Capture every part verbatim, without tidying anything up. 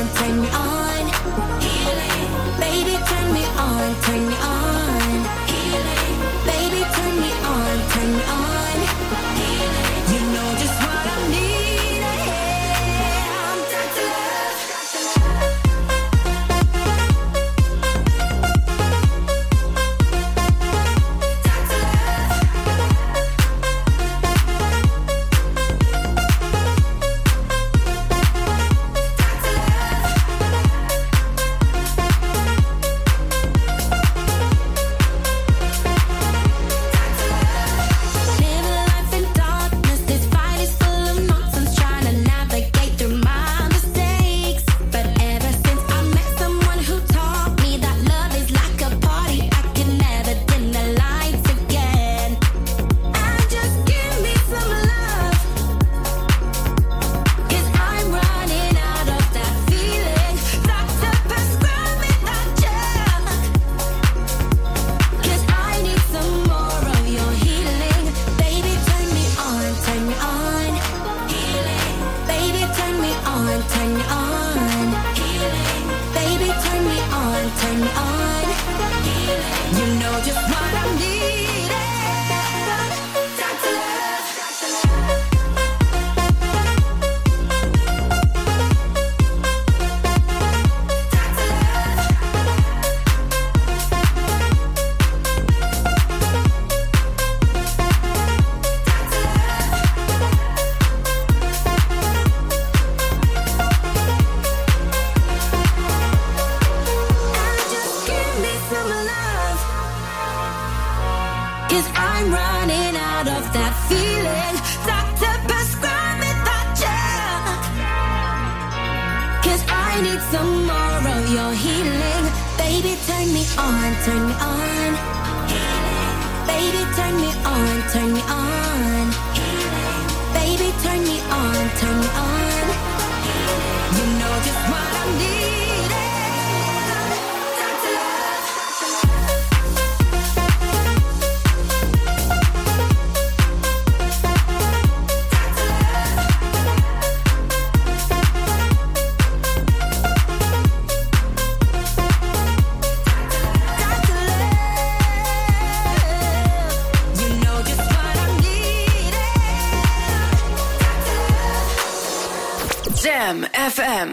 on, turn me on. Healing. Baby, turn me on, turn me on. Healing. Baby, turn me on, turn me on. Healing. You know just what I need. I'm Doctor Love. F M.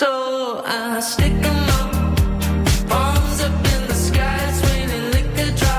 Stick 'em up, palms up in the sky, swinging liquor drop.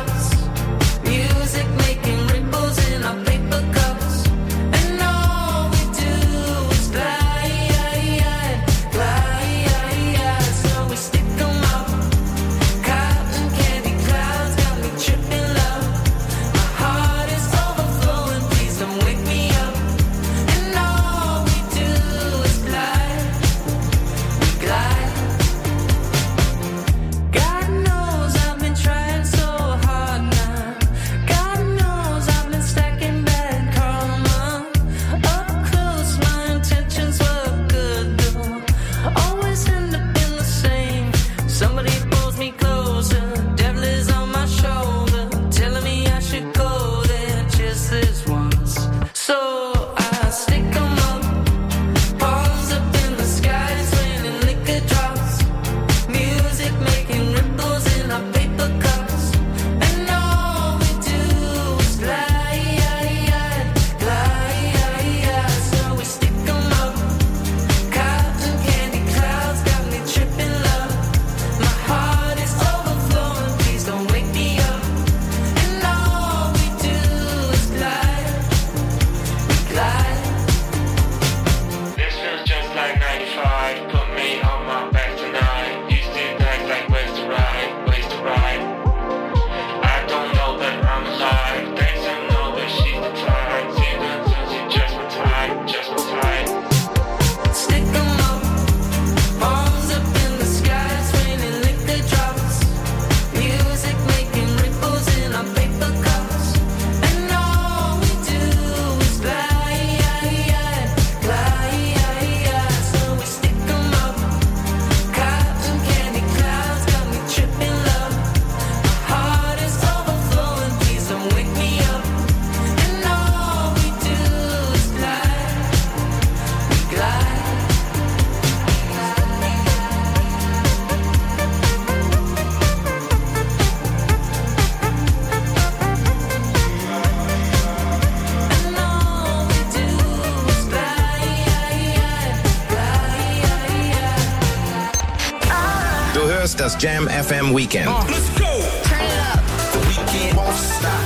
Ibiza's Jam F M Weekend. Uh, let's go! Turn it up. The weekend won't stop.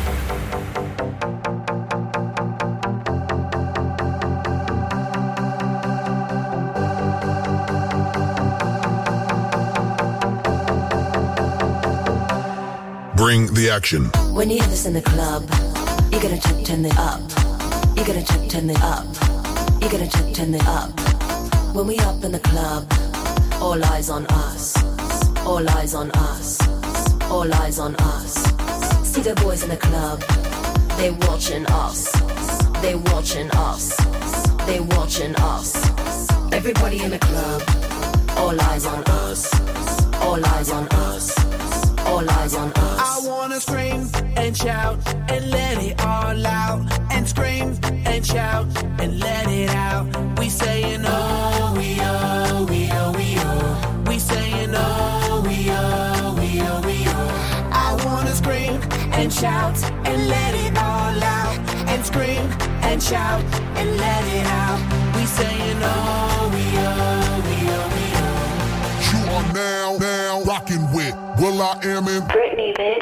Bring the action. When you hear this in the club, you gotta check, turn it up. You gotta check, turn it up. You gotta check, turn it up. When we up in the club, all eyes on us. All eyes on us. All eyes on us. See the boys in the club, they watching us. They watching us. They watching us. Everybody in the club, all eyes on us. All eyes on us. All eyes on us. I wanna scream and shout and let it all out. And scream and shout and let it out. We saying oh, we oh, we oh, we oh. We saying oh, we oh, we oh, we oh. I wanna scream and shout and let it all out. And scream and shout and let it out. We saying oh, we oh, we oh, we oh. You are now, now rocking with Will I Am in Britney, bitch.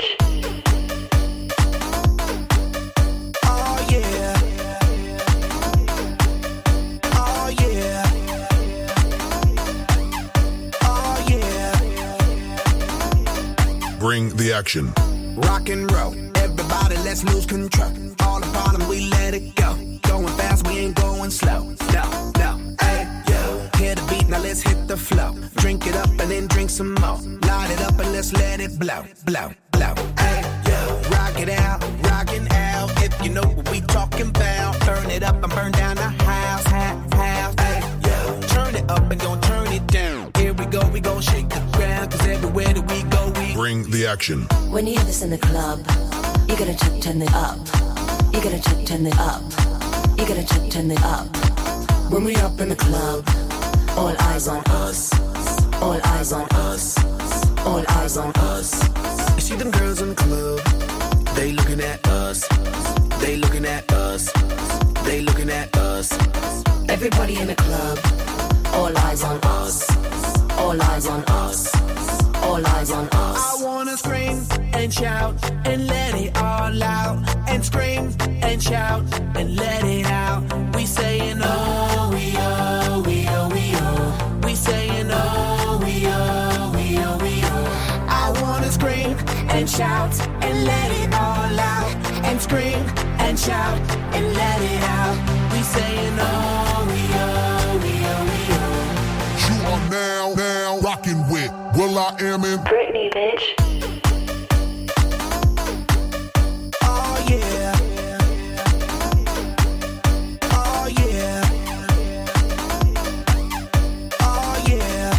Oh yeah. Oh yeah. Oh yeah. Bring the action. Rock and roll. Everybody, let's lose control. All the bottom, we let it go. Going fast, we ain't going slow. No, no, hey, yo. Hear the beat, now let's hit the flow. Drink it up and then drink some more. Light it up and let's let it blow, blow, blow. Hey, yo. Rock it out, rockin' out. If you know what we talking about. Burn it up and burn down the house, house, house. Hey, yo. Turn it up and gon' turn it down. Here we go, we gon' shake the ground. Cause everywhere that we go, we Bring the action. When you hear this in the club, you gotta check, turn it up. You gotta check, turn it up. You gotta check, turn it up. When we up in the club, all eyes on us. All eyes on us. All eyes on us. You see them girls in the club, they looking at us. They looking at us. They looking at us. Everybody in the club, all eyes on us. All eyes on us. All eyes on us. I wanna scream and shout and let it all out. And scream and shout and let it out. We saying oh, we oh, we oh, we oh. We saying oh, we oh, we oh, we oh. I wanna scream and shout and let it all out. And scream and shout and let it out. We saying oh, we oh, we oh, we oh. You are now, now rocking with Will I Am in Britney, bitch. Oh yeah. Oh yeah. Oh yeah.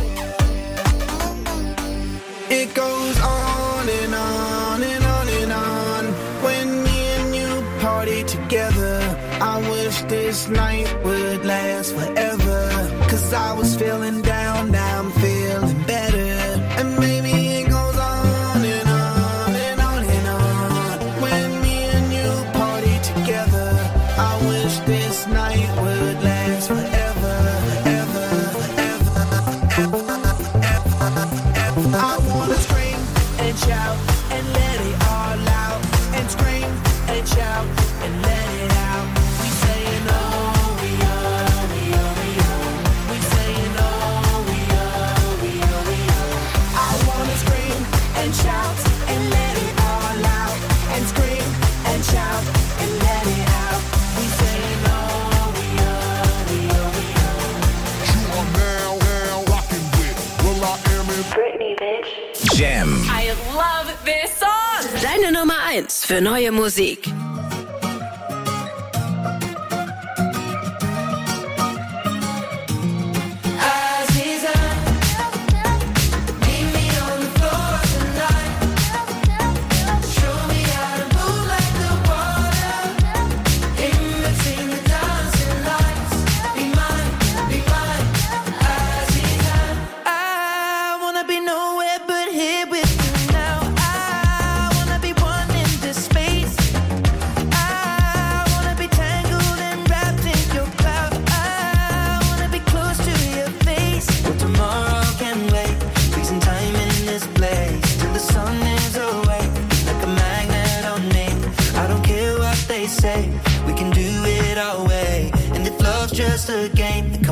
It goes on and on and on and on. When me and you party together, I wish this night would last forever. Cause I was feeling down, now I'm feeling better. And maybe it goes on and on and on and on. When me and you party together, I wish this night would last forever, ever, ever, ever, ever, ever. I wanna scream and shout and let it all out. And scream and shout and let it out. We saying oh, we oh, we oh, we oh. We saying oh, we oh, we oh, we oh. I wanna scream and shout and let it all out. And scream and shout and let it out. We saying oh, we oh, we oh, we oh. You are now, now rocking with Will I Am in Britney, bitch. Jam. I love this song. Deine Nummer eins für neue Musik. I wanna be nowhere but here with you now. I wanna be one in this space.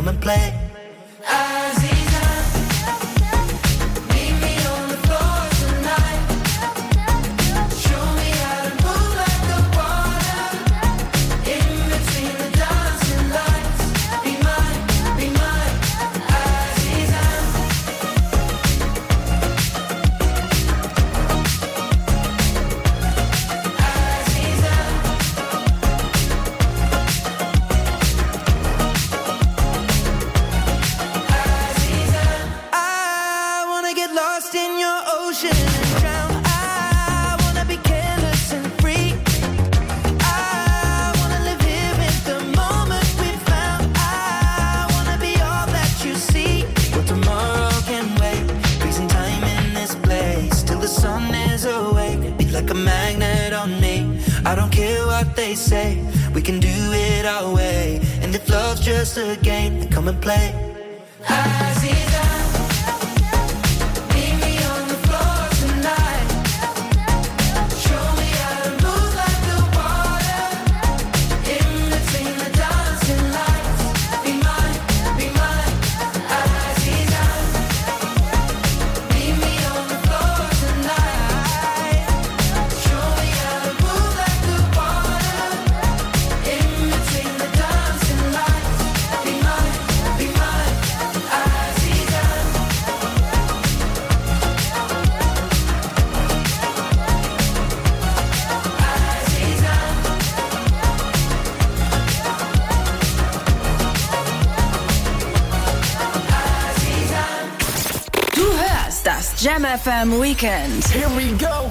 come and play. Aziza, meet me on the floor tonight. Show me how to move like the water. In between the dancing lights. Be mine, be mine, Aziza. I don't care what they say, we can do it our way. And if love's just a game, then come and play. Aziza, meet me on the floor tonight. Show me how to move like the water. In between the dancing lights. Be mine, be mine, Aziza. Meet me on the floor tonight. Show me how to move like the water. In between the dancing lights. Be mine, be mine, Aziza. Du hörst das Jam F M Weekend. Here we go.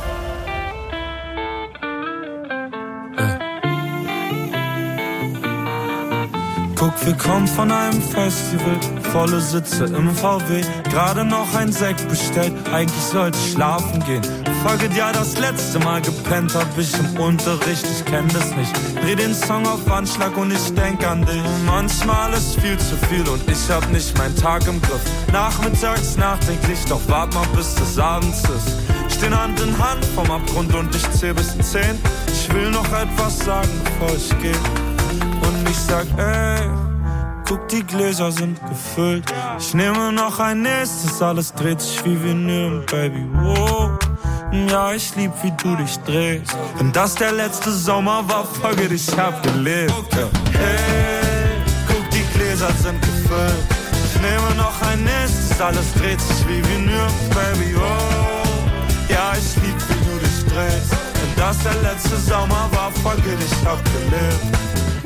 Guck, wir kommen von einem Festival, volle Sitze im V W, gerade noch ein Sekt bestellt, eigentlich sollte ich schlafen gehen. Folge ja, das letzte Mal gepennt hab ich im Unterricht, ich kenn das nicht. Dreh den Song auf Anschlag und ich denk an dich. Manchmal ist viel zu viel und ich hab nicht meinen Tag im Griff. Nachmittags nachdenklich, doch wart mal bis es abends ist. Stehen Hand in Hand vom Abgrund und ich zähl bis zehn. Ich will noch etwas sagen, bevor ich geh. Und ich sag, ey, guck, die Gläser sind gefüllt. Ich nehme noch ein nächstes, alles dreht sich wie Vinyl, Baby, wow. Ja, ich lieb, wie du dich drehst. Wenn das der letzte Sommer war, folge dich, ich hab gelebt. Okay. Hey, guck, die Gläser sind gefüllt. Ich nehme noch ein nächstes, alles dreht sich wie Vinyl, Baby, wow. Ja, ich lieb, wie du dich drehst. Wenn das der letzte Sommer war, folge dich, ich hab gelebt.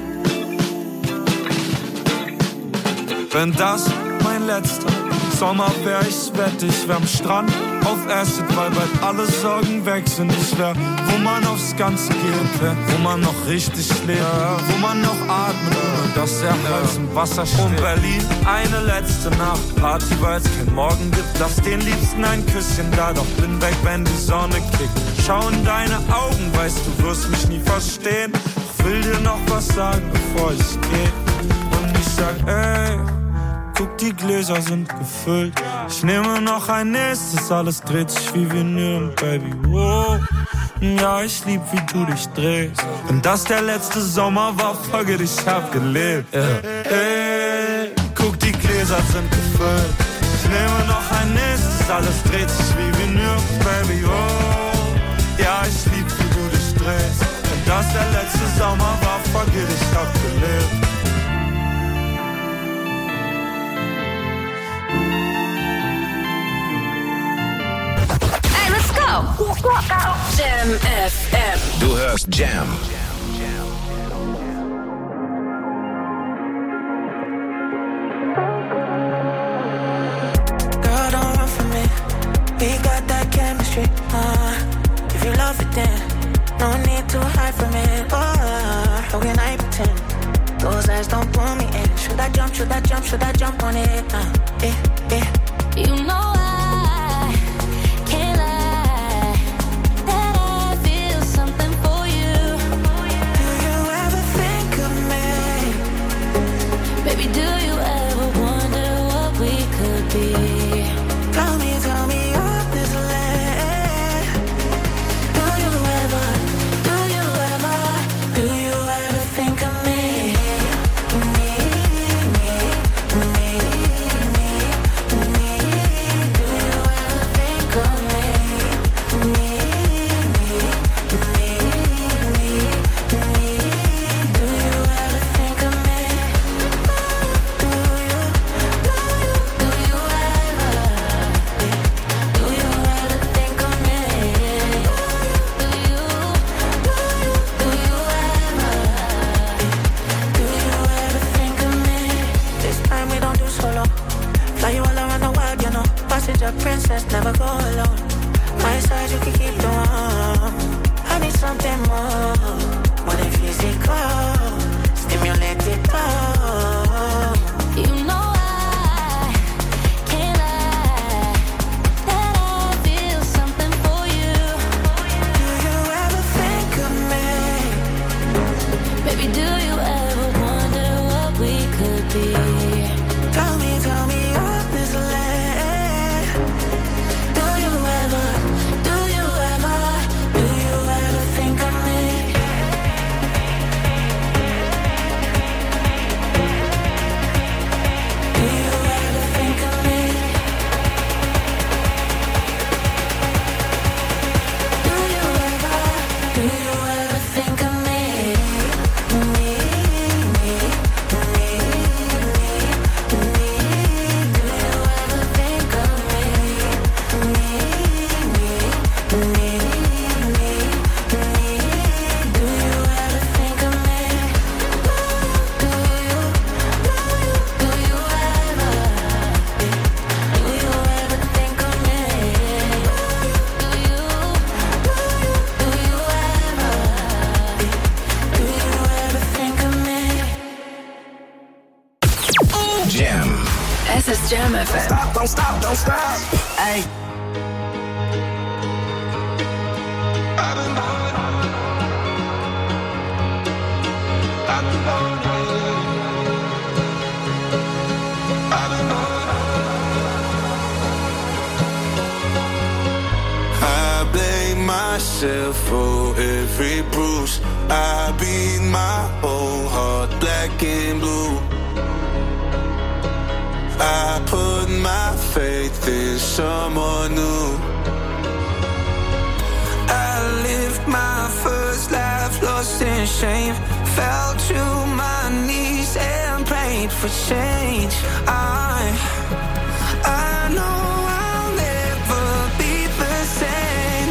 Wenn das mein letzter Sommer wär, ich wette, ich wär am Strand auf Acid, weil bald alle Sorgen weg sind. Ich wär, wo man aufs Ganze geht, wär, wo man noch richtig lebt, wo man noch atmet und das Herz im Wasser steht. Und Berlin, eine letzte Nacht, Party, weil es kein Morgen gibt. Lass den Liebsten ein Küsschen da, doch bin weg, wenn die Sonne kickt. Schau in deine Augen, weißt du, wirst mich nie verstehen. Ich will dir noch was sagen, bevor ich geh. Und ich sag, ey, guck, die Gläser sind gefüllt. Ich nehme noch ein nächstes, alles dreht sich wie Vinyl, Baby, wow. Ja, ich lieb, wie du dich drehst. Wenn das der letzte Sommer war, folge dich, ich hab gelebt. Yeah. Hey, guck, die Gläser sind gefüllt. Ich nehme noch ein nächstes, alles dreht sich wie Vinyl, Baby, wow. Ja, ich lieb, wie du dich drehst. Wenn das der letzte Sommer war, folge dich, ich hab gelebt. Jam F M. Du hörst Jam. Girl, don't run from me. We got that chemistry. Uh, if you love it, then no need to hide from it. Oh, how can I pretend? Those eyes don't pull me in. Should I jump? Should I jump? Should I jump on it? Uh, eh, eh. You know I. Me, me, don't stop, don't stop. Hey. I've been born. I've been born. I've been born. I blame myself for every bruise. I beat my whole heart black and blue. I put my faith in someone new. I lived my first life lost in shame. Fell to my knees and prayed for change. I, I know I'll never be the same.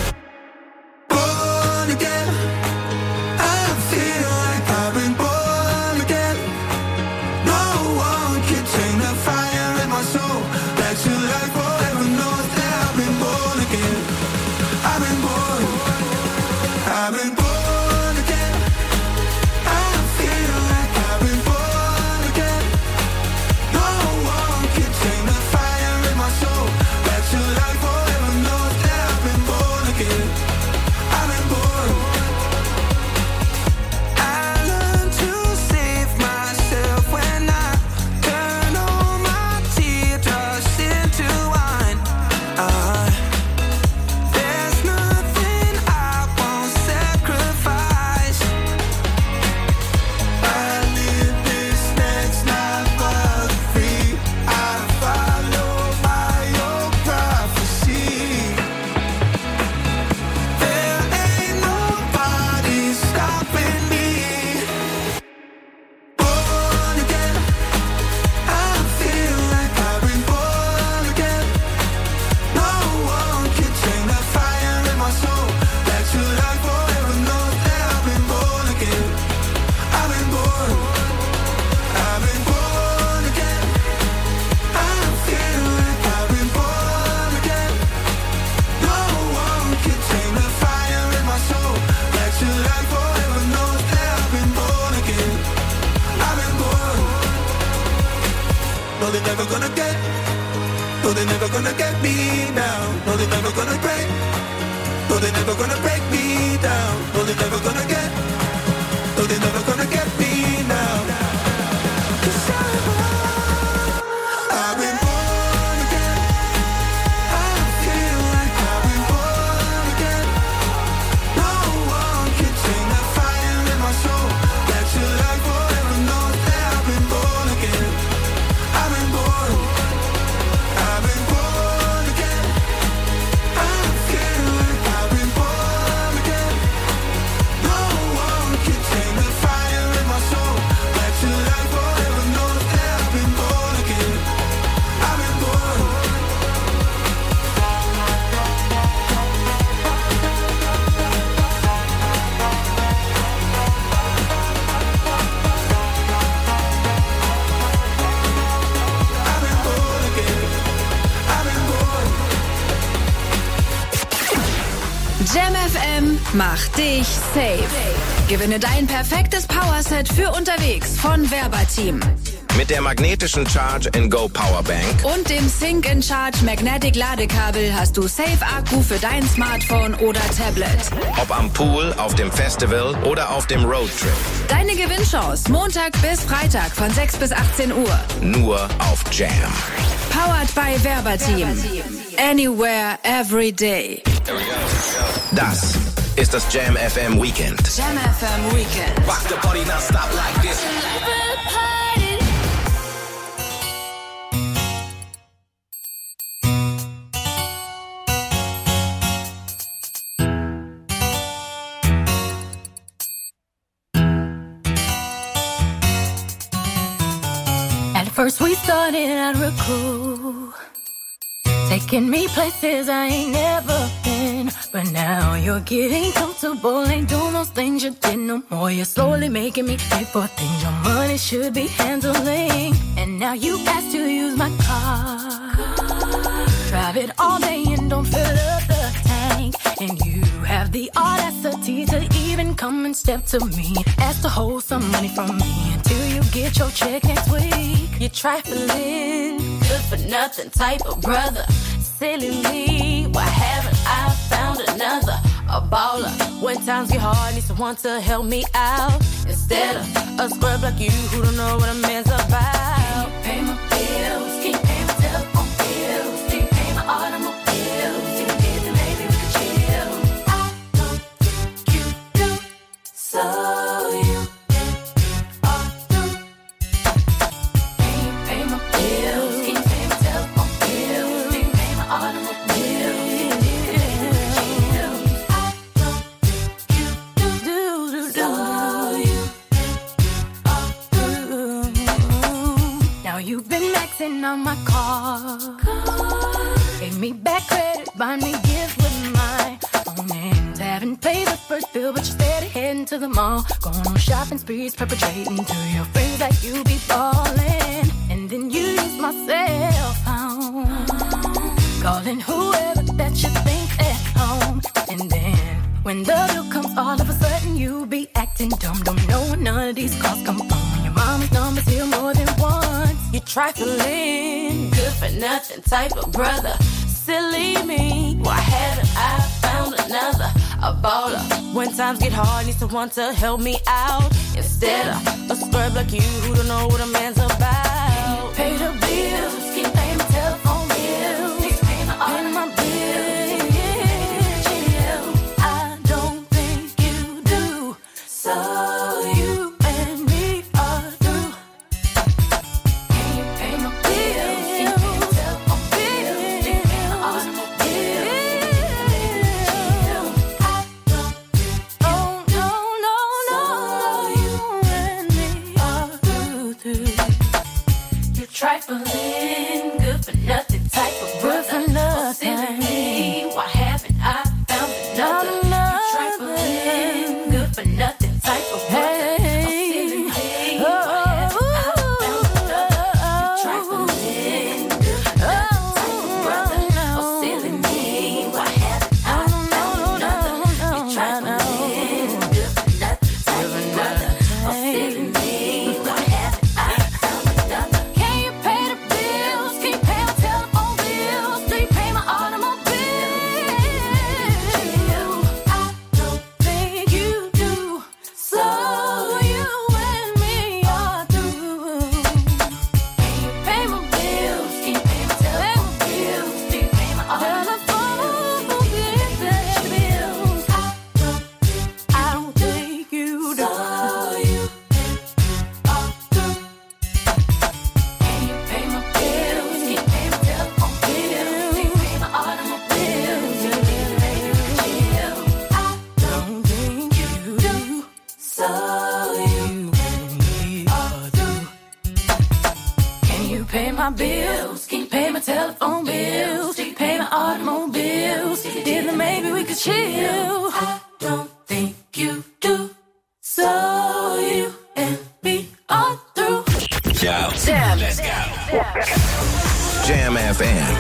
Born again, I feel like I've been born again. No one can tame the fire in my soul. Back to life forever knows that I've been born again. I've been born. I've been born again. I feel like I've been born again. No one can tame the fire in my soul. Back to life forever knows that I've been born again. I've been born. I learned to save myself when I turn all my teardrops into wine. Uh, there's nothing I won't sacrifice. I live this next life but free. I follow my own prophecy. There ain't nobody stopping me. Born again, I feel like I've been born again. No one can tame the fire in my soul. Back to life forever knows that I've been born again. I've been born. I've been born again. I feel like I've been born again. No one can tame the fire in my soul. Back to life forever knows that I've been born again. I've been born. No, they're never gonna get. No, they're never gonna get me down. No, they're never gonna break. No, they're never gonna break me down. No, they're never gonna get. No, they're never gonna get me now. 'Cause I'm I've been born again. I feel like I've been born again. No one can tame the fire in my soul. Back to life forever knows that I've been born again. I've been born. I've been born again. I feel like I've been born again. No one can tame the fire in my soul. Back to life forever knows that I've been born again. I've been born. I've been born again. I've been born. Jam F M macht dich safe. Gewinne dein perfektes Powerset für unterwegs von Verbateam. Mit der magnetischen Charge and Go Powerbank Und dem Sync and Charge Magnetic Ladekabel hast du Safe-Akku für dein Smartphone oder Tablet. ob am Pool, auf dem Festival oder auf dem Roadtrip. Deine Gewinnchance Montag bis Freitag von sechs bis achtzehn Uhr. Nur auf Jam. Powered by Verbateam. Anywhere, every day. Das ist das Jam F M Weekend. Jam F M Weekend. Rock the party now, stop like this. First we started at Raku, taking me places I ain't never been. But now you're getting comfortable, ain't doing those things you did no more. You're slowly making me pay for things your money should be handling. And now you ask to use my car, drive it all day and don't fill up the tank. And you have the audacity to even come and step to me. Ask to hold some money from me until you get your check next week. You're trifling, good for nothing type of brother. Silly me, why haven't I found another? A baller. When times get hard, need someone to help me out. Instead of a scrub like you who don't know what a man's about. Pay my bills, keep paying my telephone bills, keep paying my automobiles. If you did, then maybe we could chill. I don't think you do, so you are through. Can you pay my bills, keep paying my telephone bills, keep paying my automobiles. You've been maxing on my car. Gave me back credit, buy me gifts with my own names. Haven't paid the first bill, but you're steady heading to the mall. Going on shopping sprees, perpetrating to your friends like you be ballin'. And then you use my cell phone, calling whoever that you think at home. And then when the bill comes, all of a sudden you be acting dumb. Don't know where none of these calls come from. Your mama's number's here more than once. You're trifling, good for nothing type of brother. Silly me, why haven't I found another? A baller. When times get hard, need someone to help me out. Instead of a scrub like you who don't know what a man's about. Pay the bills, keep paying my telephone bills, keep paying my all my bills. I don't think you do, so you and me are through. Can you pay my bills, keep paying my telephone bills, keep paying my all my bills. I don't think you do, no, no, no, you and me are through, through. You're trifling, good for nothing type of brother. Oh, silly me, why haven't I found another? You're trifling, good for nothing type of brother. Oh, silly me, why haven't I found another? You're trifling, good for nothing type of brother. Oh, silly me, why haven't I found another? You're trifling, good for nothing type of brother. Oh, silly me, why haven't I found another? Can you pay the bills? Keep paying my telephone bills, keep paying my automobile. I don't think you do, so you and me are through. Can you pay my bills? Keep paying my telephone bills, keep paying my automobile bills. I don't, I don't think you do, so you are through. Can you pay my bills? Keep paying my telephone bills, keep paying my automobiles. You need to make it chill. I don't think you do, so you and me are through. Can you pay my bills? Keep paying my telephone bills, keep paying my automobiles. Then maybe we could chill. I don't think you do, so you and me are through. Yo, Jam. let's go. Jam F M.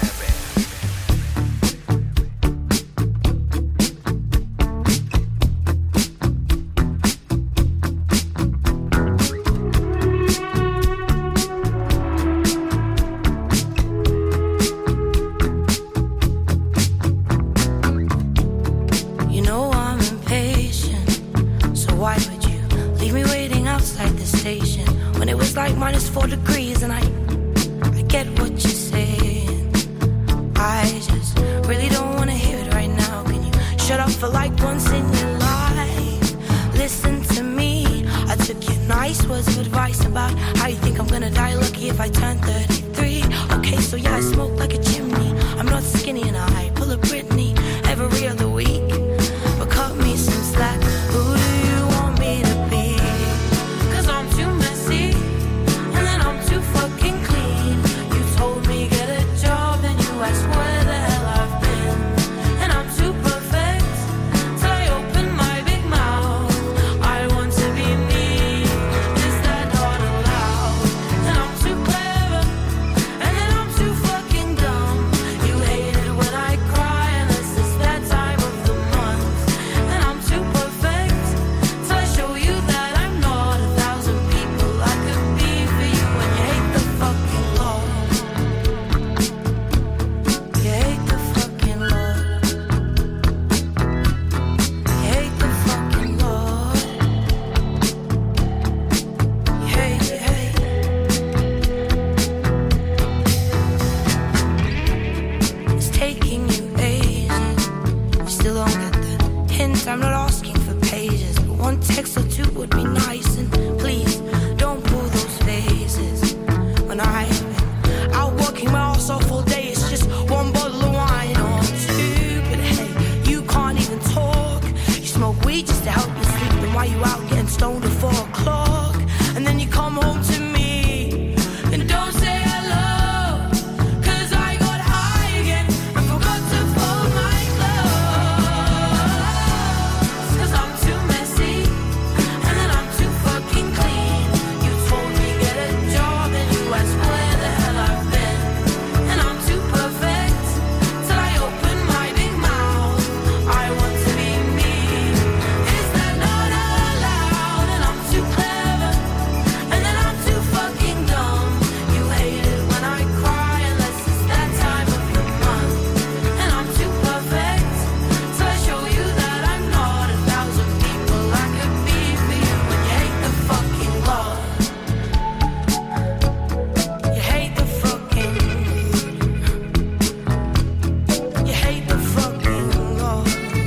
You know I'm impatient, so why would you leave me waiting outside the station when it was like minus four degrees? And I, I get what you're saying. I just really don't wanna hear it right now. Can you shut up for like once in your life? Listen to me. I took your nice words of advice about how you think I'm gonna die lucky if I turn thirty-three. Okay, so yeah, I smoke like a chimney. I'm not skinny and I pull a Britney every other week. But cut me some slack. Who do you want me to be? 'Cause I'm too messy, and then I'm too fucking clean. You told me get a job, then you asked where the hell I've been. And I'm too perfect till I open my big mouth. I want to be me, is that not allowed? And I'm too clever, and then I'm too fucking dumb. You hate it when I cry, and this is that time text or two would be nice. And please, don't pull those faces. When I, out working my ass off all day, it's just one bottle of wine or two. But hey, you can't even talk. You smoke weed just to help you sleep. And while you out getting stoned at four o'clock, and then you come home to me and don't say hello, 'cause I got high again and forgot to fold my clothes. 'Cause I'm too messy and then I'm too fucking clean. You told me get a job and you asked where the hell I've been. And I'm too perfect till I open my big mouth. I want to be me. Is that not allowed? And I'm too clever and then I'm too fucking dumb. You hate it when I cry unless it's that time of the month. And I'm too perfect till I show you that I'm not a thousand people I could be for you. And you hate the fucking law. You hate the fucking. You hate the fucking law.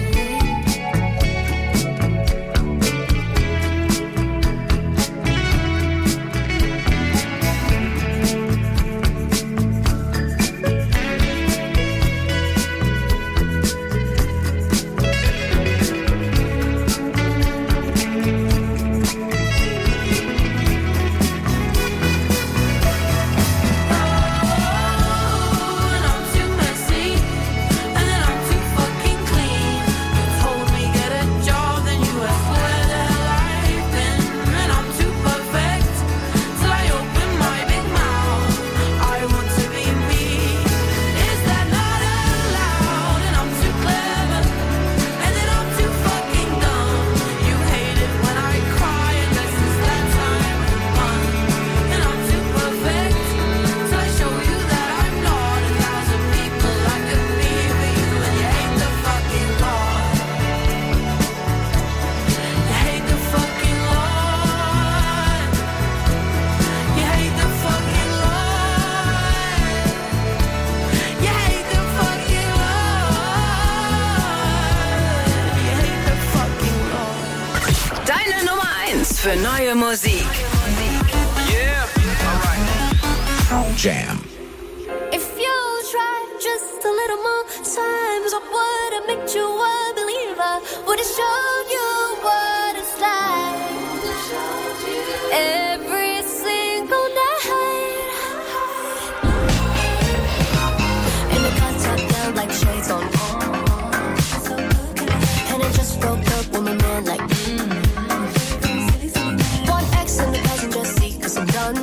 And I'm too messy and then I'm too fucking clean. You told me get a job, then you asked where the hell I've been. And I'm too perfect till I open my big mouth. I want to be me. Is that not allowed? And I'm too clever and then I'm too fucking dumb. You hate it when I cry unless it's that time of the month. And I'm too perfect till I show you that I'm not a thousand people I could be for you. And you hate the fucking law. You hate the fucking law. You hate the fucking law. You hate the fucking law. You hate the fucking law. Deine Nummer eins für neue Musik. Jam. If you try just a little more times, I would have made you a believer. Would have showed you what it's like. Every single night. In the car top down like shades on. And it just broke up with my man like mm. One X in the passenger seat 'cause I'm done.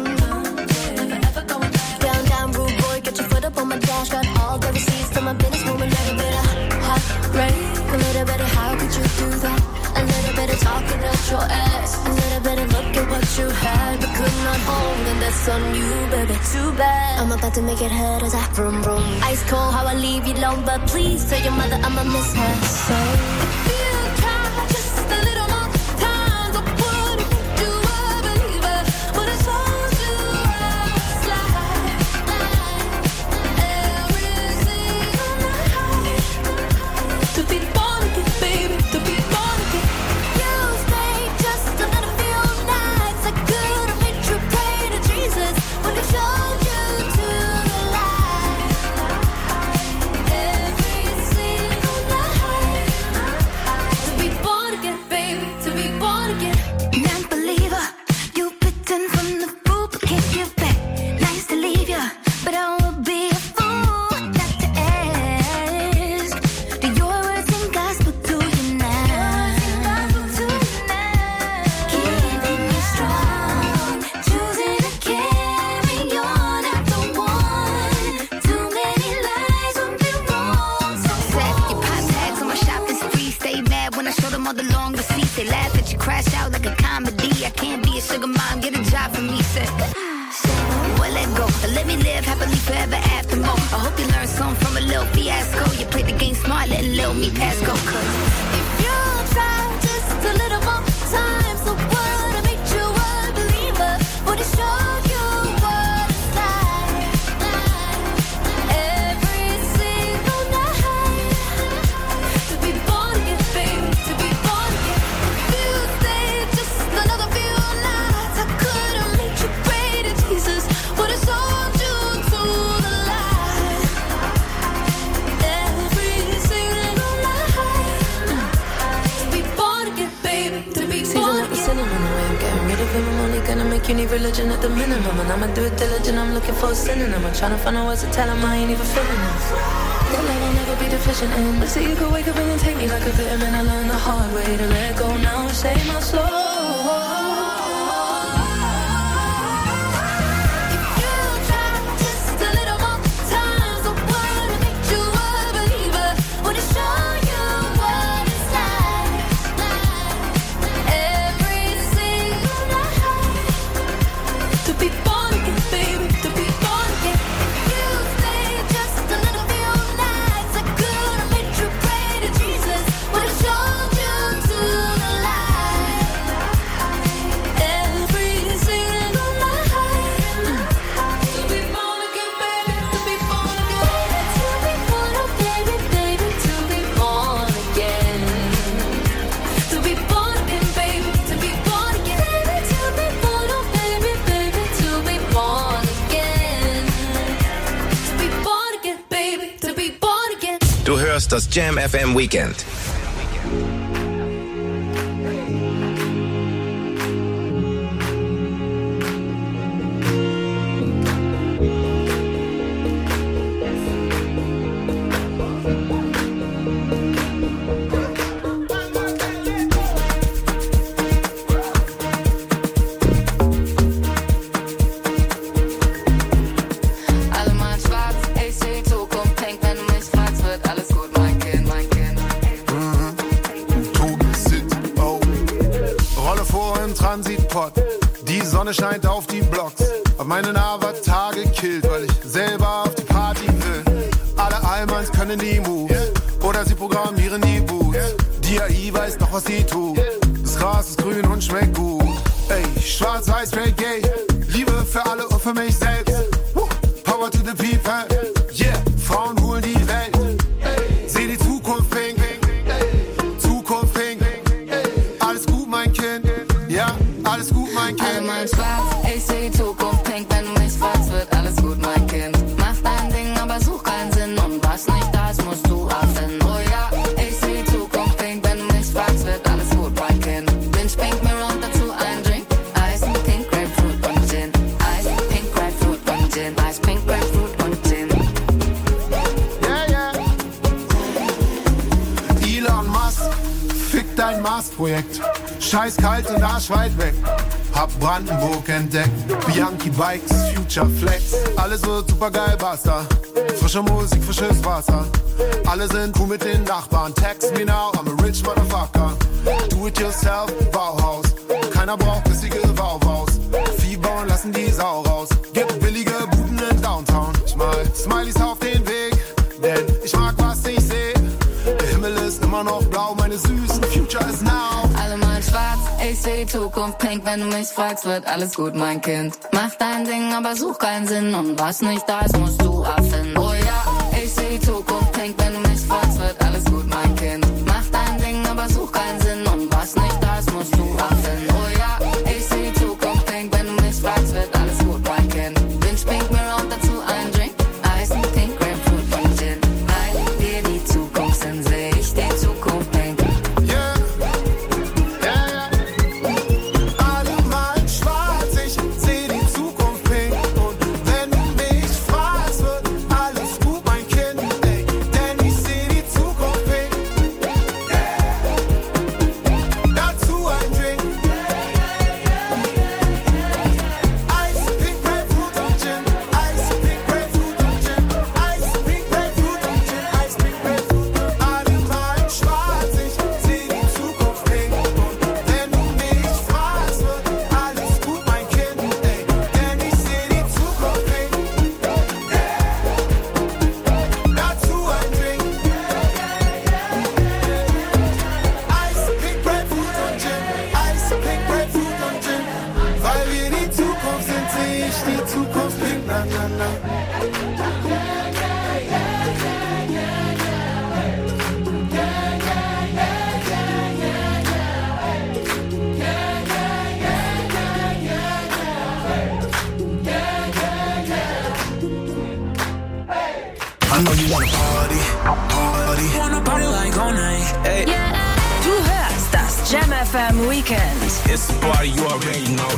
Down, down, rude boy, get your foot up on my dash. Got all the receipts to my business woman. A little bit of hot rain, a little bit of how could you do that? A little bit of talking at your ass, a little bit of look at what you had but could not hold, and that's on you, baby. Too bad. I'm about to make it hurt as I vroom vroom. Ice cold, how I leave you alone, but please tell your mother I'ma miss her. So if you try just a little more times, I would have made you a believer. Would have told you it's like every single night. To be born again, baby, to be born again. You stay just a little few nights. I could have made you pray to Jesus. Would have showed you to the light. Every single night. To be born again, baby, to be born again. Non-believer, you bitten from the fruit but can't give back. Nice to leave ya, but I would be a fool not to ask. Do your words and gospel to you now? Keeping you strong, choosing to carry on after one. Too many lies would be wrong. So sad your pop tags on my shopping spree. Stay mad when I show them all the long receipts. They laugh at you, crash out like a comedy. I can't be a sugar mom, get a job for me. Say, boy, let go, let me live happily forever after more. I hope you learn something from a little fiasco. You played the game smart, letting little me pass go. 'Cause if you try just a little more times, I would have made you a believer. Would have showed you what it's like. Every single night. To be born again, baby, to be born again. If you stay feeling on the way. I'm getting rid of him, I'm only gonna make you need religion at the minimum. And I'ma do it diligent, I'm looking for a synonym. I'm trying to find a words to tell him I ain't even feeling this. Your love will never be deficient in. But see, you could wake up and then take me like a vitamin. I learned the hard way to let go now and save my soul. Du hörst das Jam F M Weekend. Die Sonne scheint auf die Blocks, hab meinen Avatar gekillt, weil ich selber auf die Party will. Alle Allmanns können die Moves, oder sie programmieren die Boots. Die A I weiß noch, was sie tut. Das Gras ist grün und schmeckt gut. Ey, schwarz, weiß, straight, gay. Liebe für alle und für mich selbst. Power to the people. Yeah, Frauen holen die Welt. Seh die Zukunft pink. Zukunft pink. Alles gut, mein Kind. Ja, alles gut, mein Kind. Alle mal schwarz, ich seh die Zukunft pink. Wenn du mich fragst, wird alles gut, mein Kind. Mach dein Ding, aber such keinen Sinn. Und was nicht da ist, musst du erfinden. Oh ja, ich seh die Zukunft pink. Wenn du mich fragst, wird alles gut, mein Kind. Binge Pink Mirror und dazu ein Drink. Eis, Pink, Grapefruit und Gin. Eis, Pink, Grapefruit und Gin. Eis, Pink, Grapefruit und Gin. Yeah, yeah. Elon Musk, fick dein Mars-Projekt. Scheiß kalt und Arsch weit weg. Hab Brandenburg entdeckt. Bianchi Bikes, Future Flex. Alles wird super geil, basta. Frische Musik, frisches Wasser. Alle sind cool mit den Nachbarn. Text me now, I'm a rich motherfucker. Do it yourself, Bauhaus. Keiner braucht bissige Bauhaus. Vieh bauen, lassen die Sau raus. Gibt billige Buden in Downtown. Ich mal Smileys auf den Weg, denn ich mag, was ich seh. Der Himmel ist immer noch blau, meine süßen Future is now. Alle mal schwarz, ich seh die Zukunft pink. Wenn du mich fragst, wird alles gut, mein Kind. Mach dein Ding, aber such keinen Sinn. Und was nicht da ist, musst du erfinden. Oh ja, ich seh die Zukunft pink. Wenn du mich fragst, wird alles gut, mein Kind. Mach dein Ding, aber such keinen Sinn. Und was nicht da ist, musst du erfinden. Oh ja, ich seh die Zukunft pink. Wenn du mich fragst, wird alles gut, mein Kind. Binge Pink Mirror und dazu ein Drink. Eis, Pink, Grapefruit und Gin. Weil wir die Zukunft sind, seh ich die Zukunft pink. Yeah, yeah, yeah. Alle malen schwarz, ich seh die Zukunft pink. Und wenn du mich fragst, wird alles gut, mein Kind. Ey, denn ich seh die Zukunft pink. Yeah. Dazu ein Drink. Eis, Pink, Grapefruit und Gin. Eis, Pink, Grapefruit und Gin. Eis, Pink, Grapefruit und Gin. Eis, Pink, Grapefruit. Alle malen schwarz, ich seh die Zukunft pink. Und wenn du mich fragst, wird alles gut, mein Kind. Ey, denn ich seh die Zukunft pink. Dazu ein Drink. Eis, Pink, Grapefruit und Gin. Eis, Pink, Grapefruit und Gin. Weil wir die Zukunft sind, seh ich die Zukunft pink. Na, na, na. I know you wanna party, party. Du hörst das Jam F F M Weekend. It's the party you already know.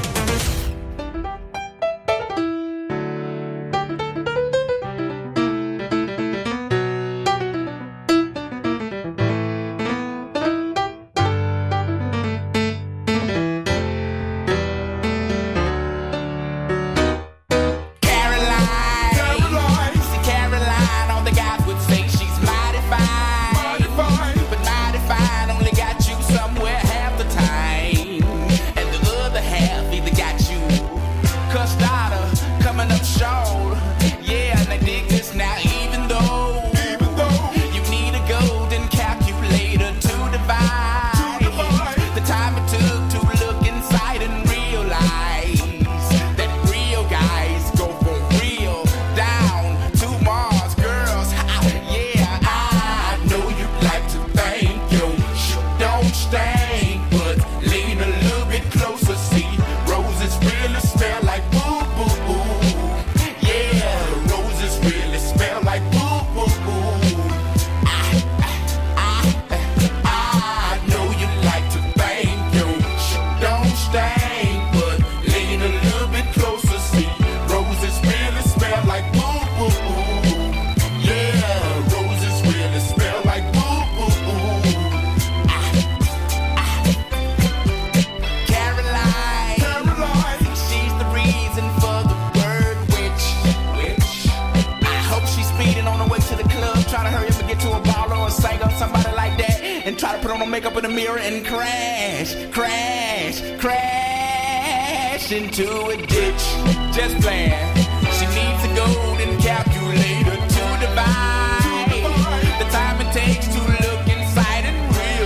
Into a ditch, just playing. She needs a golden calculator to divide the time it takes to look inside and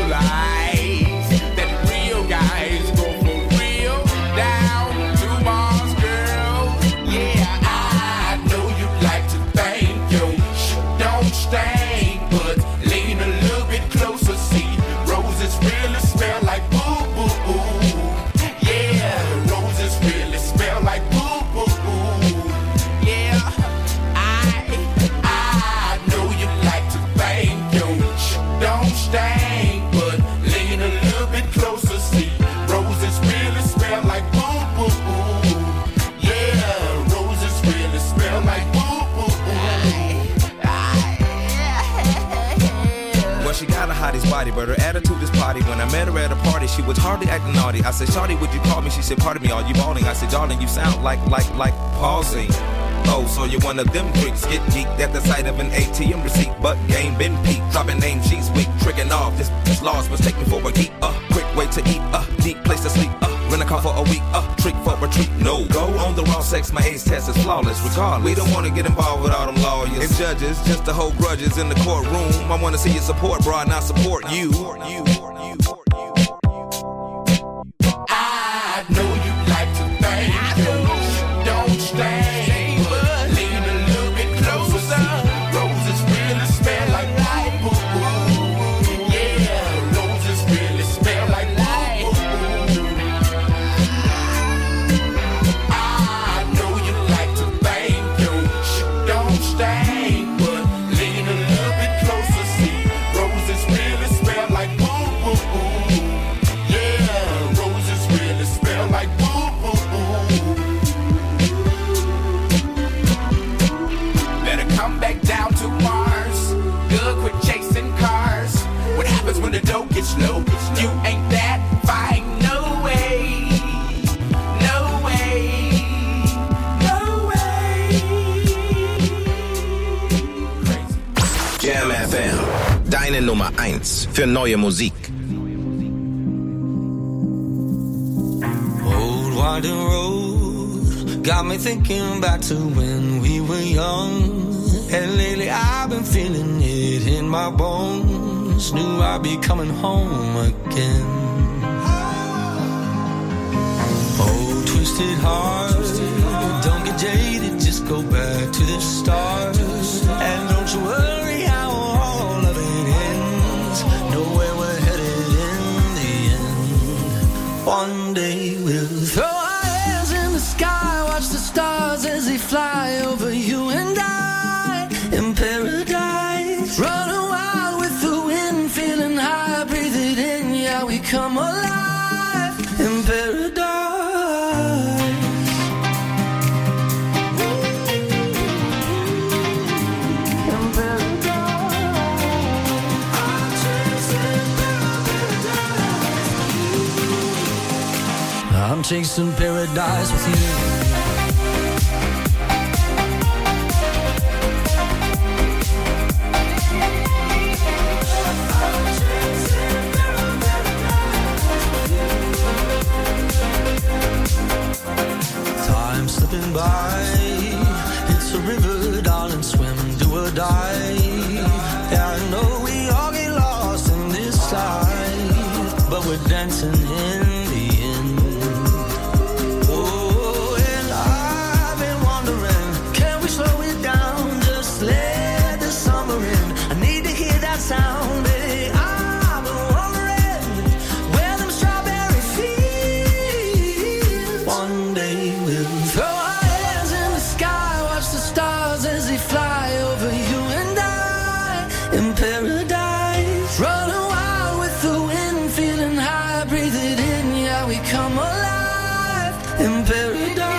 realize that real guys go for real down to Mars, girl. Yeah, I know you like to think your shit don't stink, but lean a little bit closer. See, roses really smell like boo boo boo. Like boo boo boo, yeah. I I know you like to bang your shit don't stink, but lean a little bit closer. See, roses really smell like boo boo boo. Yeah, roses really smell like boo boo boo. Well, she got a hottie's body, but her attitude is potty. When I met her at a party, she was hardly acting naughty. I said, "Shawty, would you call me?" She said, "Pardon me, are you balling?" I said, "Darling, you sound like, like, like pausing." Oh, so you're one of them freaks, get geeked at the sight of an A T M receipt, but game been peaked. Dropping names, she's weak, tricking off. This, this loss was taken for a geek. Uh, quick way to eat. Uh, deep place to sleep. Uh, rent a car for a week. Uh, trick for retreat. No, go on the raw sex. My age test is flawless. Regardless, we don't want to get involved with all them lawyers and judges, just to hold grudges in the courtroom. I want to see your support, bro, and I support you. you. I know you like to think your shit don't stink, but lean a little bit closer. Roses really smell like boo boo. Yeah, roses really smell like boo boo. I know you like to think your shit don't stink, but lean a little bit closer. See, roses really smell like boo boo. Yeah, roses really smell like boo boo boo. Better come back down to Mars. Good, quit chasing cars. What happens when the dough gets low? You ain't that fine, no way. No way. No way. Jam F M, deine Nummer eins für neue Musik. Old winding road got me thinking back to when we were young. And lately I've been feeling it in my bones. Knew I'd be coming home again. Oh, twisted heart, don't get jaded, just go back to the start. And don't you worry how all of it ends. Know where we're headed in the end. One day we'll throw our hands in the sky, watch the stars as they fly over you and I. In paradise, running wild with the wind, feeling high, breathe it in, yeah, we come alive. I'm chasing paradise with you. Time slipping by, it's a river, darling, swim, do or die. Yeah, I know we all get lost in this life, but we're dancing in the end. Oh, and I've been wondering, can we slow it down, just let the summer in? I need to hear that sound, baby. I've been wondering where them strawberry fields. One day we'll throw our hands in the sky, watch the stars as they fly over you and I in paradise. Running wild with the wind, feeling high, breathe it in, yeah, we come alive in paradise.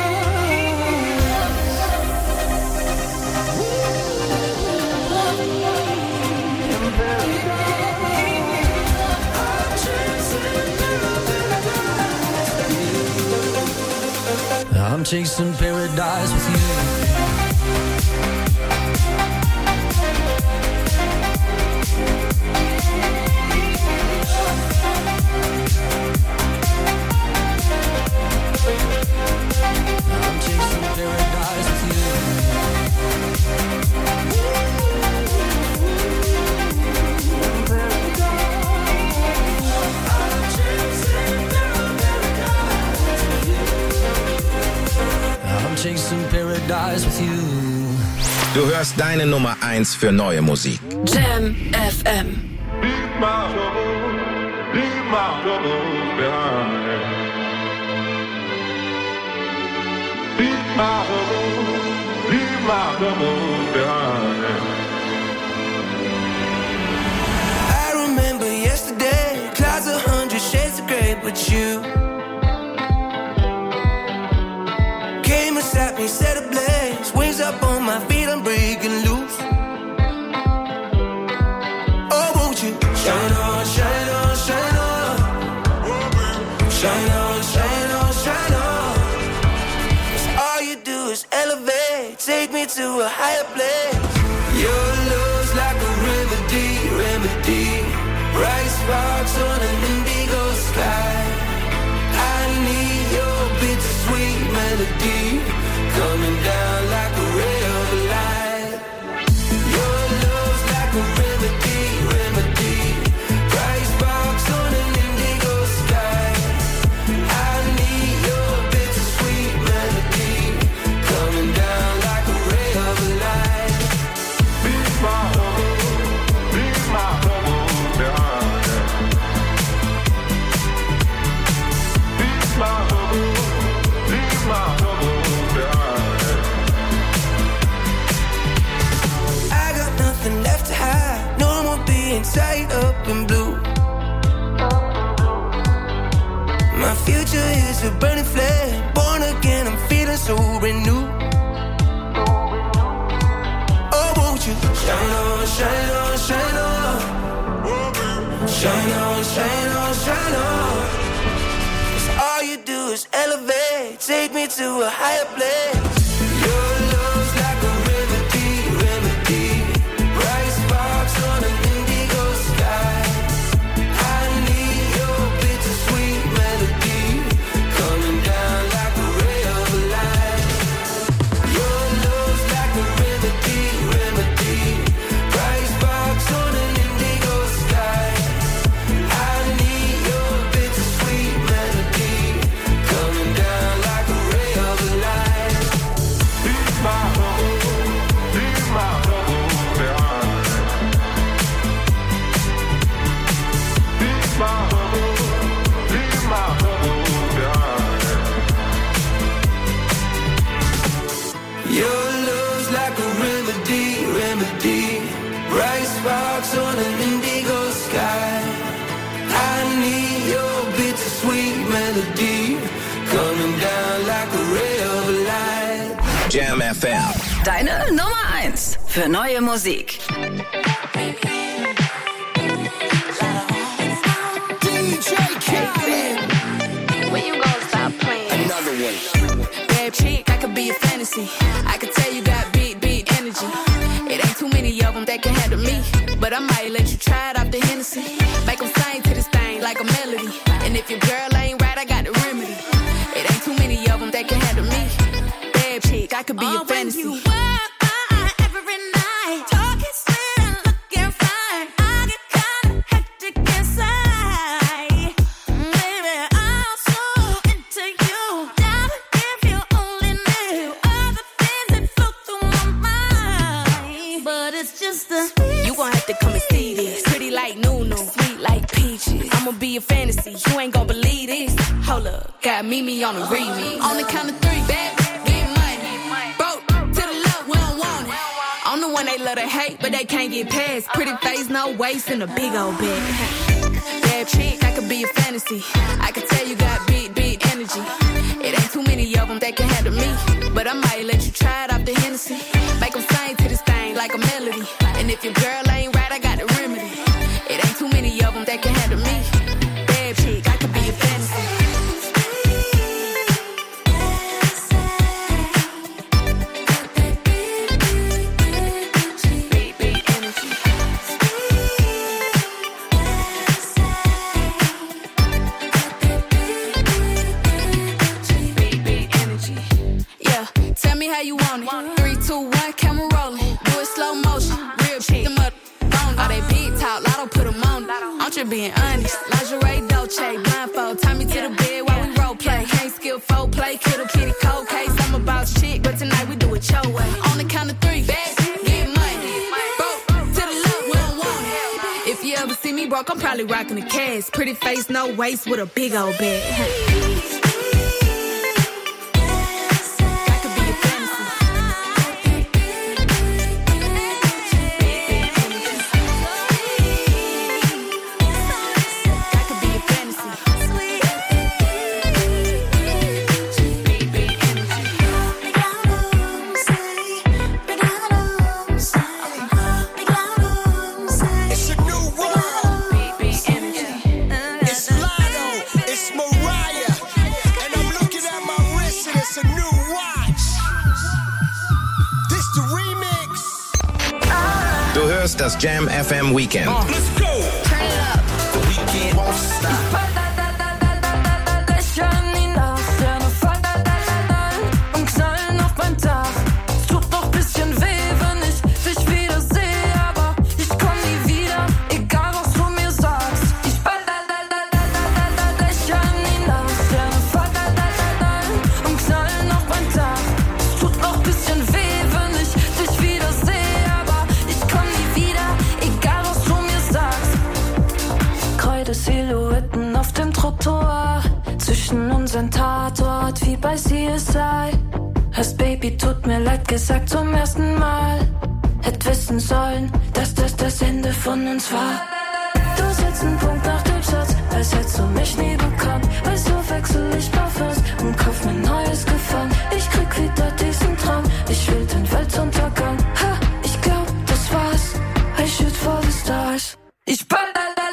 I'm chasing paradise with you. I'm chasing paradise with you. I'm chasing paradise with you. Du hörst deine Nummer eins für neue Musik. Jam F M. Leave my troubles, leave my troubles behind. Leave my troubles, leave my troubles behind. I remember yesterday, clouds a hundred shades of grey, but you came and sat me, set ablaze, wings up on my feet, I'm breaking loose. Oh, won't you shine on, shine on, shine on, shine on, shine on, shine on. 'Cause all you do is elevate, take me to a higher place. Your love's like a remedy, remedy, bright sparks on an indigo sky. I need your bittersweet melody, coming down like a ray of light. Your love's like a remedy, remedy, bright sparks on an indigo sky. I need your bittersweet melody, coming down like a ray of light. Leave my troubles, leave my troubles behind. Leave my troubles, leave my troubles behind. I got nothing left to hide, no more being tied up in blue. My future is a burning flame, born again, I'm feeling so renewed. Oh, won't you shine on, shine on, shine on, shine on, shine on, shine on. 'Cause all you do is elevate, take me to a higher place. Your love's like a remedy, remedy, bright sparks on an indigo sky. I need your bittersweet melody, coming down like a ray of light. Your love's like a remedy, remedy, bright sparks on an indigo sky. I need your bittersweet melody, coming down like a ray of light. Leave my troubles, leave my troubles behind. Leave my troubles, leave my troubles behind. Your love's like a remedy, remedy, bright sparks on an indigo sky. I need your bittersweet melody, coming down like a ray of light. Jam F M. Deine Nummer eins für neue Musik. D J Khaled. When you gonna stop playing? Bad chick, I could be a fantasy. I could tell you got big, big energy. It ain't too many of them that can handle me. But I might let you try it off the Hennessy. Make them sing to this thing like a melody. And if your girl ain't right, I got the remedy. It ain't too many of them that can handle me. Bad chick, I could be oh, a fantasy. When you walk by every night, talking sweet and looking fine, I get kinda hectic inside. Baby, I'm so into you. Now if you only knew all the things that flow through my mind. But it's just the you gon' have to come and see this. Pretty like Nunu, sweet like peaches. I'ma be a fantasy, you ain't gon' believe this. Hold up, got Mimi on the remix. On the count of three, baby, get money. Broke to the left, we don't want it. I'm the one they love to hate, but they can't get past. Pretty face, no waist, and a big old bag. Bad chick, I could be a fantasy. I could tell you got big, big energy. It ain't too many of them that can handle me. But I might let you try it off the Hennessy. Make them sing to this thing like a melody. And if your girl ain't right, I got the remedy. It ain't too many of them that can handle me. Bad chick, I could be a fantasy. Tell me how you want it. Three, two, one, camera rolling. Do it slow motion. Real shit. Them up on all they big talk. Lotto put them on. I'm just being honest. Lingerie, Dolce, blindfold. Tie me to the bed while we role play. Can't skill foul play. Kiddo, kitty, cold case. I'm about shit, but tonight we do it your way. On the count of three, bad, get money. Broke to the left, we don't want it. If you ever see me broke, I'm probably rocking the cash. Pretty face, no waist, with a big old bag. Du hörst das Jam F M Weekend. Oh, let's go. Turn it up. The Weekend won't stop. Silhouetten auf dem Trottoir, zwischen unseren Tatort wie bei C S I. Hast Baby, tut mir leid gesagt zum ersten Mal. Hätt wissen sollen, dass das das Ende von uns war. Du setzt einen Punkt nach dem Satz, als hättest du mich nie bekannt. Weißt du, wechsel ich Parfums und kauf mir neues Gefallen. Ich krieg wieder diesen Traum, ich will den Weltuntergang. Ha, ich glaub, das war's, I shoot for the stars. Ich bin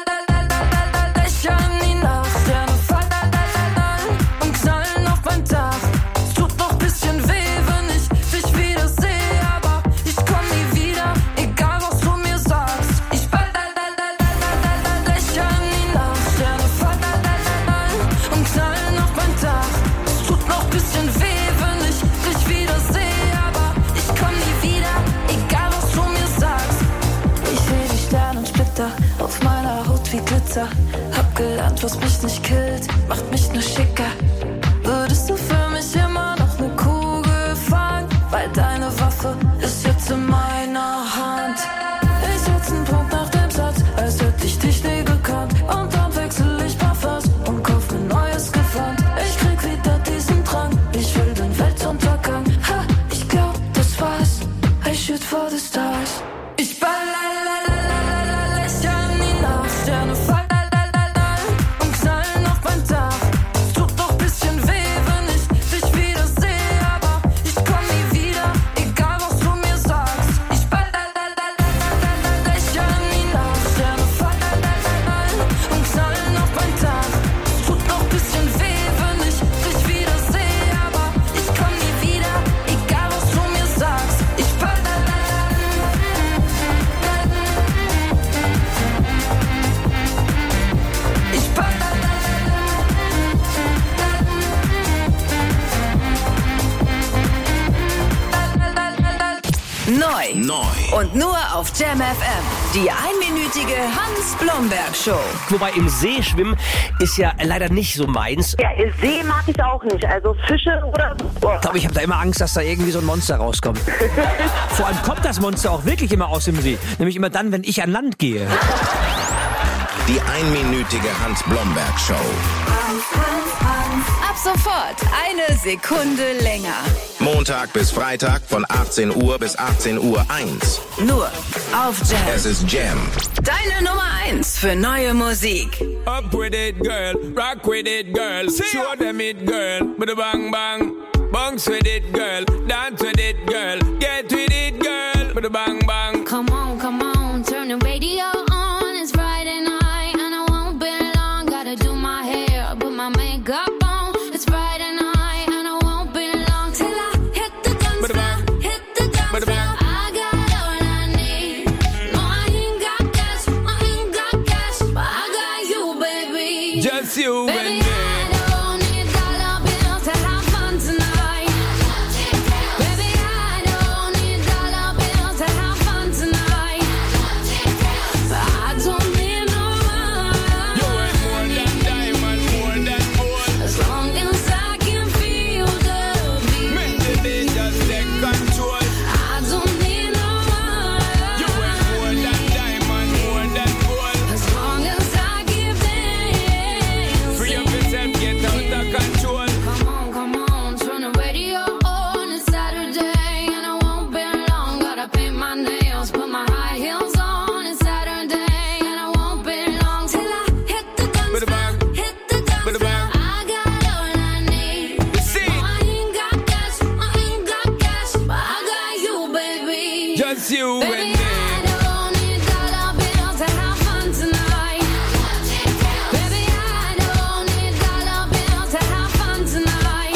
auf meiner Haut wie Glitzer. Hab gelernt, was mich nicht killt, macht mich nur schicker. Würdest du für mich immer noch ne Kugel fangen? Weil deine Waffe ist jetzt in meiner Hand. Ich setz einen Punkt nach dem Satz, als hätte ich dich nie gekannt. Und dann wechsel ich Parfums und kauf mir neues Gewand. Ich krieg wieder diesen Drang, ich will den Weltuntergang. Ha, ich glaub, das war's, I shoot for the stars. Ich ball Sterne fallen und knallen auf mein Dach. Es tut doch bisschen weh, wenn ich dich wieder sehe, aber ich komm nie wieder, egal was du mir sagst. Ich Und nur auf Jam F M. Die einminütige Hans-Blomberg-Show. Wobei im See schwimmen ist ja leider nicht so meins. Ja, See mag ich auch nicht. Also Fische oder so. Ich glaube, ich habe da immer Angst, dass da irgendwie so ein Monster rauskommt. Vor allem kommt das Monster auch wirklich immer aus dem See. Nämlich immer dann, wenn ich an Land gehe. Die einminütige Hans-Blomberg-Show. Ab sofort eine Sekunde länger. Montag bis Freitag von achtzehn Uhr bis achtzehn Uhr eins. Nur auf Jam. Es ist Jam. Deine Nummer eins für neue Musik. Up with it, girl. Rock with it, girl. Show them it, girl. With a bang bang. Bounce with it, girl. Dance with it, girl. Get with it, girl. With a bang bang. Come on, come on. Turn the radio on. It's Friday night and I won't be long. Gotta do my hair, put my makeup on. It's Friday night and I won't be long till I hit the dance floor. Hit the dance floor. I got all I need. No, I ain't got cash. I ain't got cash, but I got you, baby. Just you Baby, and me. I don't need dollar bills to have fun tonight. Baby, I don't need dollar bills to have fun tonight. But I don't need no money. You ain't more than diamond, more than gold. As long as I can feel the beat. Make the day just take control. I don't need no money. You ain't more than diamond, more than gold. As long as I give them. Free up yourself, get out of control. Come on, come on, turn the radio on. It's Saturday and I won't be long. Gotta paint my nails, put my high heels on. It's Saturday and I won't be long till I hit the dance With a bang. floor. Hit the dance With a floor. bang. I got all I need. See? No, I ain't got cash, I ain't got cash, but I got you, baby. Just you and Baby, me. I don't need dollar bills to have fun tonight. Baby, I don't need dollar bills to have fun tonight.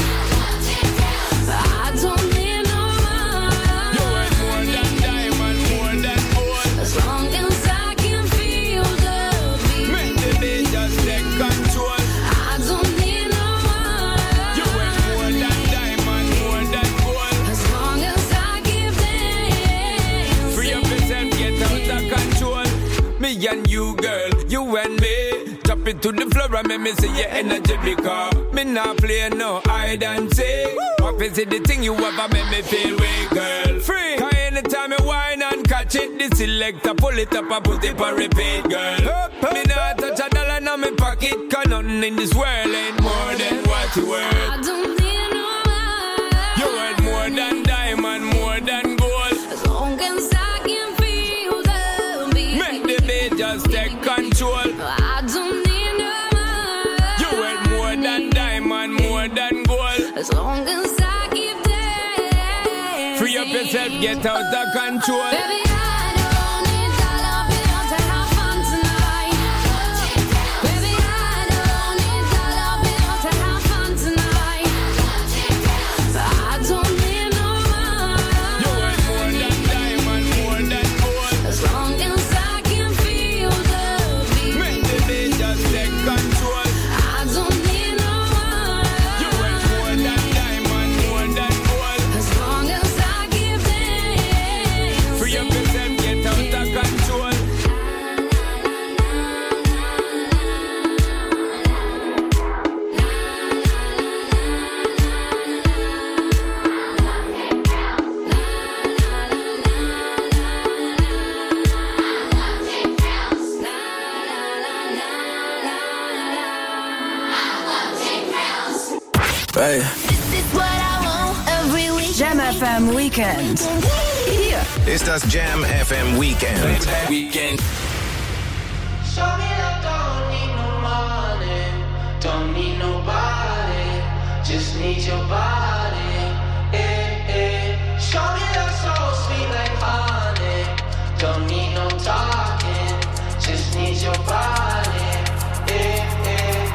But I don't need no money. You ain't more than diamond, more than gold. As long as I can feel the beat. Make the day just take control. I don't need no money. You ain't more than diamond, more than gold. As long as I give them. Free up yourself, get out of control. Me and you, girl, you and me. Drop it to the floor and make me see your energy because me not play no hide and seek. What is it the thing you ever make me feel weak, girl? Free. Cause anytime you whine and catch it, the selector pull it up and put it on repeat, girl. Me not touch a dollar in my pocket, cause nothing in this world ain't more than what you worth. I don't need no money. You worth more than diamond, more than gold. As long as I can feel the beat. Make the beat just take control. I don't need no money. You worth more than diamond, more than gold. As long as I keep dancing. Free up yourself, get out of control. Baby, I don't need dollar bills to have fun tonight. Baby, I don't need dollar bills to have fun tonight. But I don't need no money. You worth more than diamond, more than gold. As long as I can feel the beat. Make the beat just take control. I don't need no money. You worth more than diamond, more than gold. As long as I give them. Free up yourself, get out of control. Hey. This is what I want every week. Jam F M Weekend. Hier Ist das Jam F M Weekend. Weekend. Show me that don't need no money, don't need nobody, just need your body. Eh, eh. Show me that so sweet like honey, don't need no talking, just need your body. Eh, eh.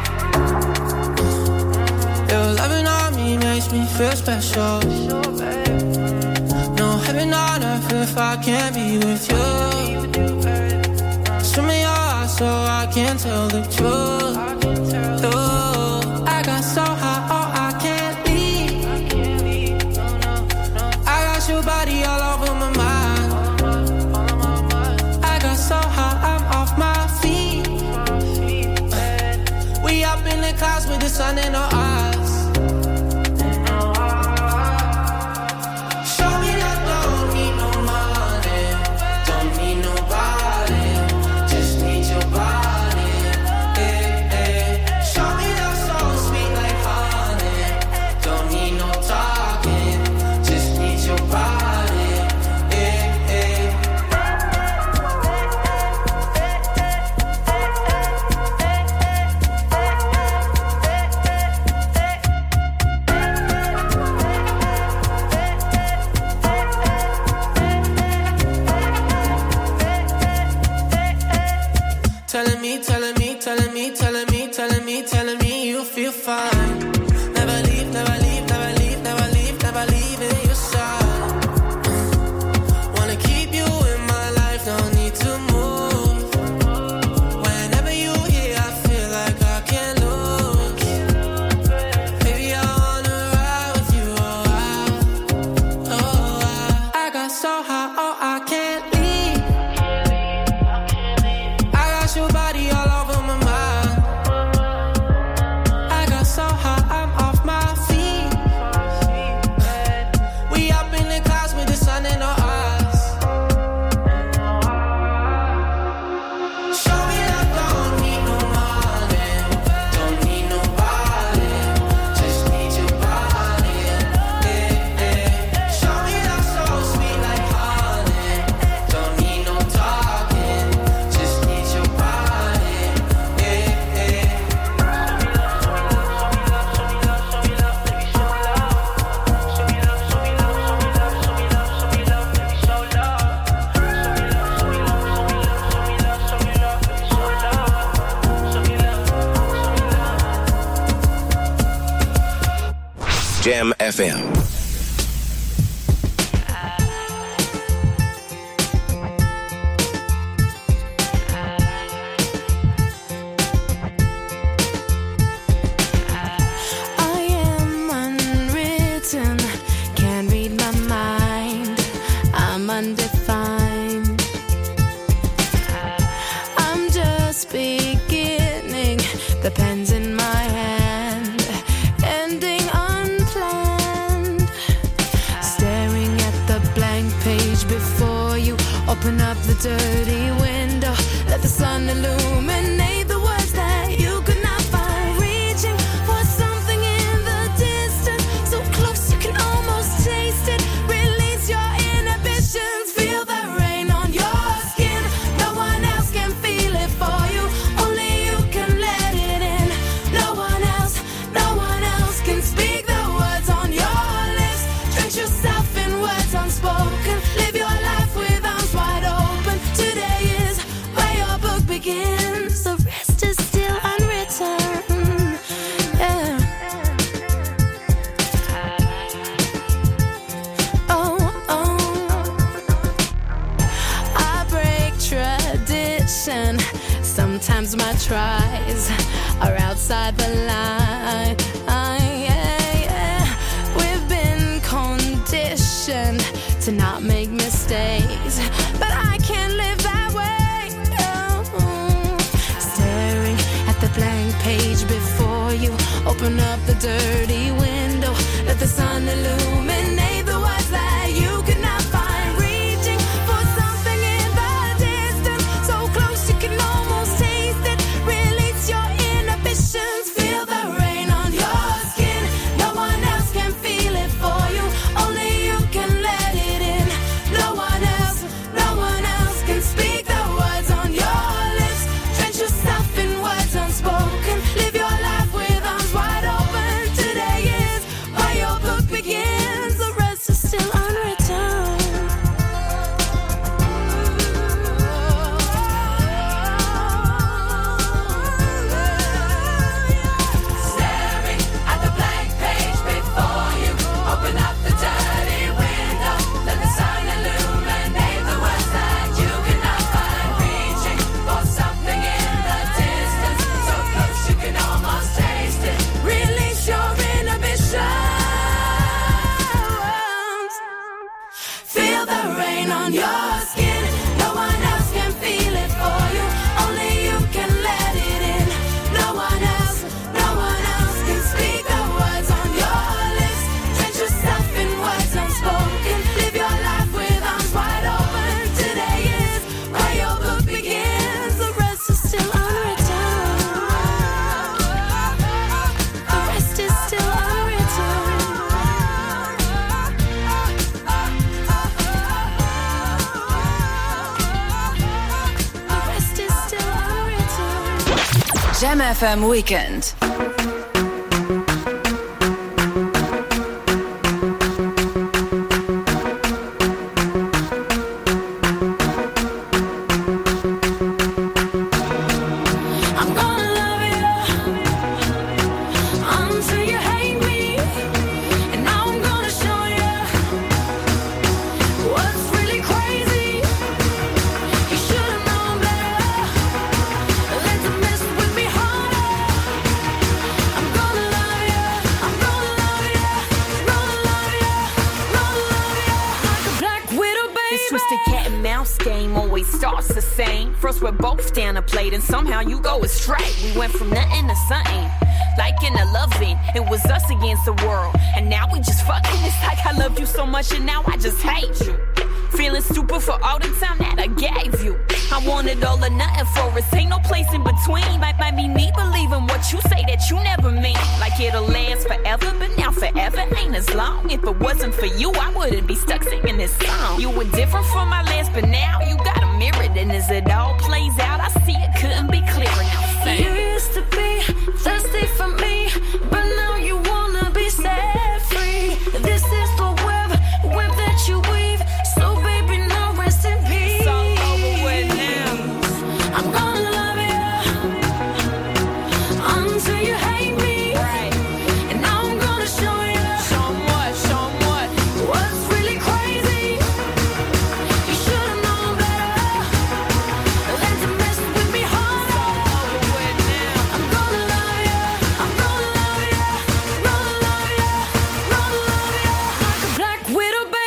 Your loving on me makes me feel special. No heaven on earth if I can't be with you. Swim me your eyes so I can tell the truth. Ooh, I got so high, oh I can't leave. I got your body all over my mind. clouds with the sun in our eyes. Show me that don't need no money, don't need nobody, just need your body. Eh, eh. Show me that soul sweet like honey, don't need no talking, just need your body. Eh, eh. Telling me, telling me, telling me, telling me, telling me, telling me you feel fine. Never leave, never leave, never leave, never leave, never leave in your side. Wanna keep you in my life, no need to move. Whenever you here, I feel like I can't lose. Baby, I wanna ride with you, oh, I, oh, I, I got so high, oh, I can't leave. I got your body all over my mind. I got so high, I'm off my feet. We up in the clouds with the sun in our eyes. Show me that don't need no money, don't need nobody, just need your body. Eh, eh. Show me that soul sweet like honey, don't need no talking, just need your body. Eh, eh. Jam F M. I am unwritten, can't read my mind. I'm undefined. I'm just beginning, the pen's in my hand, ending unplanned. Staring at the blank page before you, open up the dirty window, let the sun illuminate the words that you could not find. Reaching for something in the distance, so close you can almost taste it. Release your inhibitions, feel the rain on your skin. No one else can feel it for you, only you can let it in. No one else, no one else can speak the words on your lips. Drench yourself in words unspoken, live your life with arms wide open. Today is where your book begins, the rest is still unwritten. Yeah. Oh, oh. I break tradition. Sometimes my tries are outside the line. Yeah, yeah. We've been conditioned to not make mistakes, but I can't live that way. No. Staring at the blank page before you, open up the dirty window, let the sun illuminate the words that you could not find. Reaching for something in the distance, so close you can almost taste it. Release your inhibitions, feel the rain on your skin. No one else can feel it for you, only you can let it in. No one else, no one else can speak the words on your lips. Drench yourself in words unspoken, live your life with arms wide open. Today is where your book begins, the Jam F M Weekend. We're both down a plate and somehow you go astray. We went from nothing to something, like in a loving. It was us against the world, and now we just fucking. It's like I love you so much and now I just hate you. Feeling stupid for all the time that I gave you. I wanted all or nothing for us, ain't no place in between. Might, might be me believing what you say that you never mean. Like it'll last forever, but now forever ain't as long. If it wasn't for you, I wouldn't be stuck singing this song. You were different from my last, but now you got a mirror. And as it all plays out, I see it couldn't be clearer. Now say you used to be thirsty for me, but now you wanna be set free. This is the web, web that you weave. So baby, now rest in peace. It's all over with now. I'm gonna love you until you hate me. Right. And now I'm gonna show you. Show 'em what, show 'em what. What's really crazy. You should've known better than to mess with me harder. It's all over with now. I'm gonna love you. I'm gonna love you. Gonna love you. Gonna love you like a black widow, baby.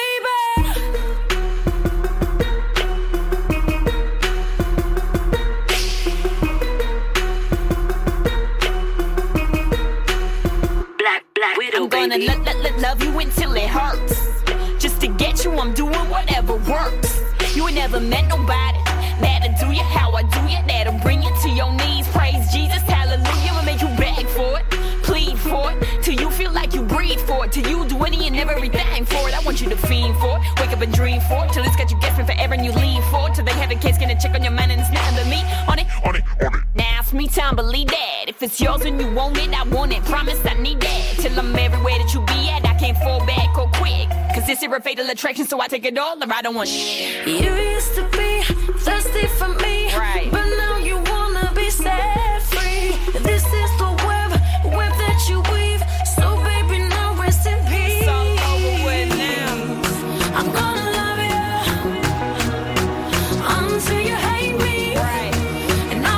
Black, black widow, I'm gonna lo- lo- lo- love you until it hurts. Just to get you, I'm doing whatever works. You ain't never met nobody that'll do you how I do you. That'll bring you to your knees. Praise Jesus, hallelujah. I'ma make you beg for it, plead for it, till you feel like you breathe for it, till you do any and everything for it. I want you to fiend for it, wake up and dream for it, till it's got you guessing forever and you lean for it, till they have a case, gonna check on your mind and it's nothing but me on it, on it, on it. Now it's me time, believe that. If it's yours and you want it, I want it. Promise I need that. Till I'm everywhere that you be at, I can't fall back or quick. Cause this is a fatal attraction, so I take it all or I don't want shit. You used to be thirsty for me, right? But